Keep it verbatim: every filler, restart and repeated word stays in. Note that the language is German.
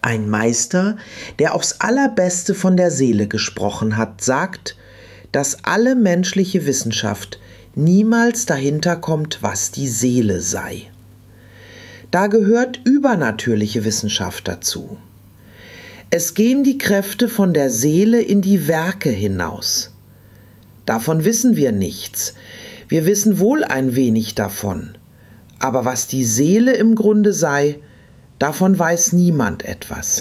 Ein Meister, der aufs Allerbeste von der Seele gesprochen hat, sagt, dass alle menschliche Wissenschaft niemals dahinter kommt, was die Seele sei. Da gehört übernatürliche Wissenschaft dazu. Es gehen die Kräfte von der Seele in die Werke hinaus. Davon wissen wir nichts. Wir wissen wohl ein wenig davon. Aber was die Seele im Grunde sei, davon weiß niemand etwas.